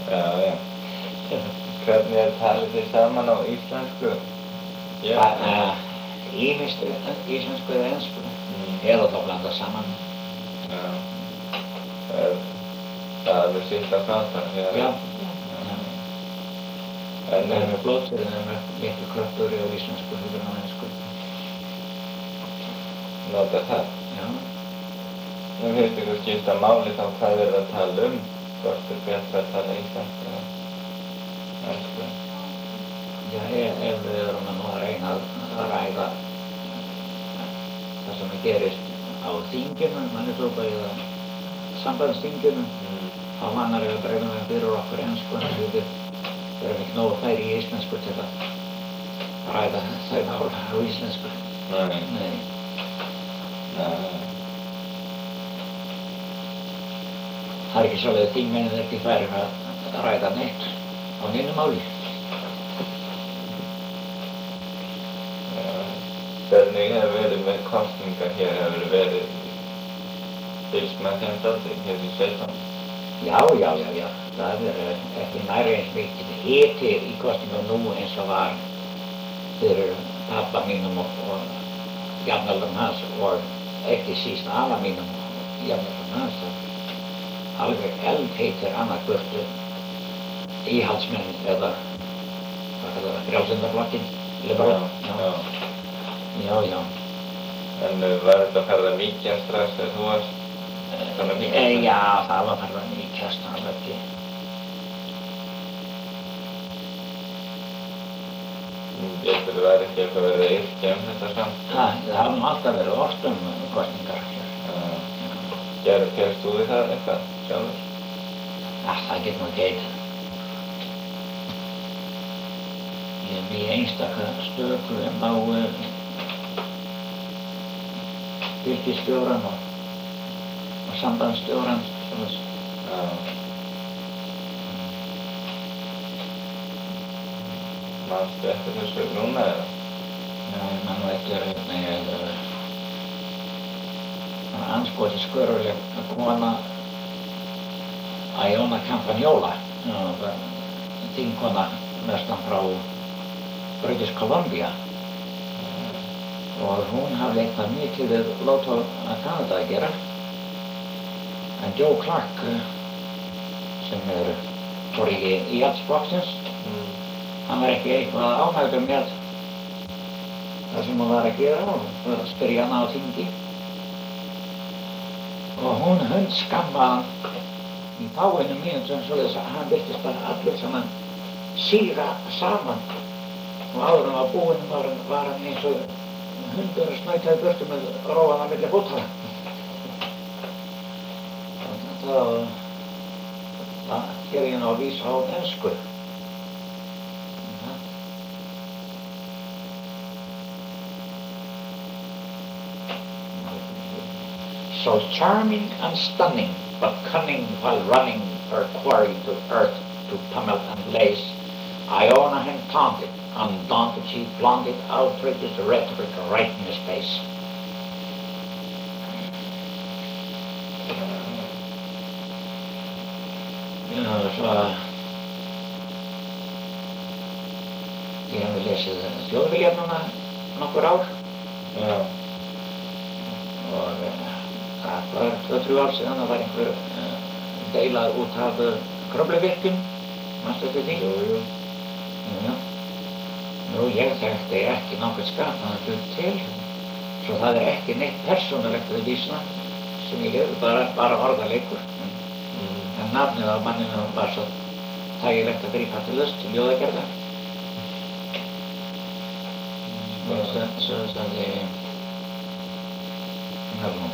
Já. Hvernig talið þið saman á íslensku? Ýmist íslensku eða ensku. Eða þá blanda saman. Já. Það er alveg sitt að prata. Já. En það með blótsverðin miklu kröftugri á íslensku heldur en á ensku. Nota það? Já. Nú finnst ykkur skipta máli þá hvað er að tala hvort er betra að tala íslensku eða ensku? Já, ef við erum nú að reyna að ræða það sem gerist á þinginu, Manitoba eða sambandsþinginu, þá vannar við að breyta með fyrir okkur ensku en við erum ekki nógu færi í íslensku til að ræða þau mál á íslensku. Nei. Það er ekki svo að þingmennin er ekki færir að ræða neitt á neinu máli. Hvernig hefur verið með kosningar hér? Hefur verið fylgst með þeim dálítið hér í sveitunum? Já. Það er ekki nærri eins mikið hiti í kosningum nú eins og var fyrir pappa mínum og jafnaldrum hans og ekki síst afa mínum og jafnaldrum hans. Alveg eldheitir annarkvört íhaldsmenn eða hvað kallar það, frjálslyndarflokkinn, liberal. Já. En var þetta farið að mýkjast strax þegar þú varst? Já, það var farið að mýkjast, það var ekki. Getur það ekki eitthvað verið að yrkja þetta samt? Það hafa alltaf verið oft kosningar hér. Gerðst þú við það eitthvað sjálfur? Það getur maður ekki. Ég er í einstaka stöku á fylkisstjórann og sambandsstjórann. Manstu eftir þessu núna eða? Nei, man nú eftir anskotið sköruleg kona Iona Campagnola, þingkona vestan frá British Columbia. Og hún hafði eitthvað mikið við Lotto að Canada að gera. En Joe Clark, sem er forrigi íhaldsflokksins, hann var ekki eitthvað ánægður með það sem hún var að gera og spyrja hana á þingi. Og hún hundskammaði hann í fáeinum mínútum svoleiðis að hann virtist bara allir saman síga saman og áður en var búinn var hann eins og hundur að snætaði burtu með rófana milli fótana. Það gerði hann á vísa á ensku. So charming and stunning, but cunning while running her quarry to earth to pummel and lace, Iona had taunted, undaunted she flaunted outrageous rhetoric right in his face. Svo ég hef lesið Þjóðvilja núna nokkur ár. Og það var 2-3 ár síðan það var einhver deila út af Kröfluvirkjun, manstu eftir því? Jú. Já. Nú, ég þekkti ekki nokkuð skapaðan hlut til, svo það er ekki neitt persónulegt við vísuna sem ég hef, bara orðaleikur. En nafnið á manninu var svo þægilegt að grípa til lust til ljóðagerða. Svo sagði nafnum.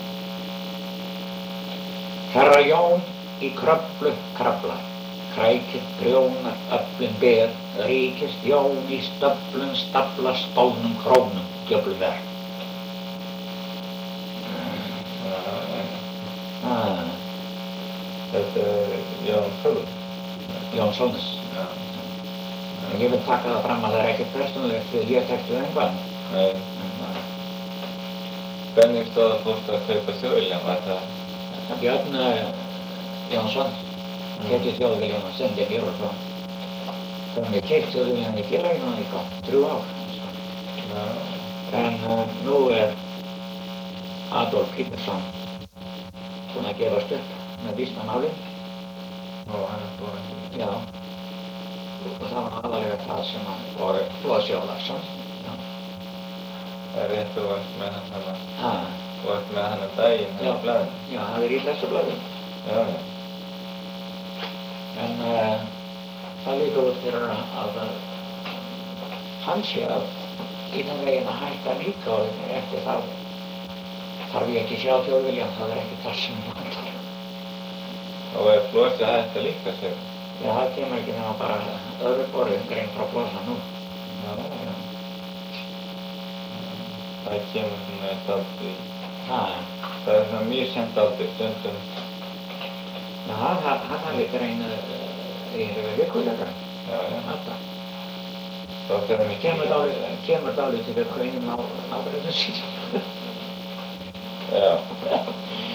Herra Jón í Kröflu kraflar, krækir grjónar, öflin ber, ríkist Jón í stöflun stafla stólnum krónum, djöflu ver. Þetta er Jón Sólnes. Jón Sólnes. En ég vil taka það fram að það er ekkert persónulegt því ég þekkti það einhvern. Nei. Hvernig stóð að fórstu að kaupa Þjóðviljann, var það? Björn Jónsson. keypti Þjóðviljan og sendi mér og svo. Þannig ég keypti Þjóðviljan í félaginu í 3 ár. Já. En nú Adolf Kínarsson búinn að gefast upp með vísnamálin. Hann búinn. Já. Og það var aðalega það sem var Flósi Ólafsson. Það rétt, þú varst með hann hana. Þú varst með hann daginn í blaðinu. Já, það í þessu blaðinu. Já. En það lítur út fyrir að hann sé að innan veginn að hætta líka og eftir það þarf ég ekki sjá Þjóðviljan, það ekki það sem vantar. Og Flosi hætti líka sig? Já, það kemur ekki nema bara öðru borðið grein frá Flosa nú. Já. Það kemur svona dálítið í. Það svona mjög sent dálítið stundum. Já, hann hafði grein í vikulega. Já. Alltaf. Þá fer hann Kemur dálítið við greinum á nágrunum sínum. Já.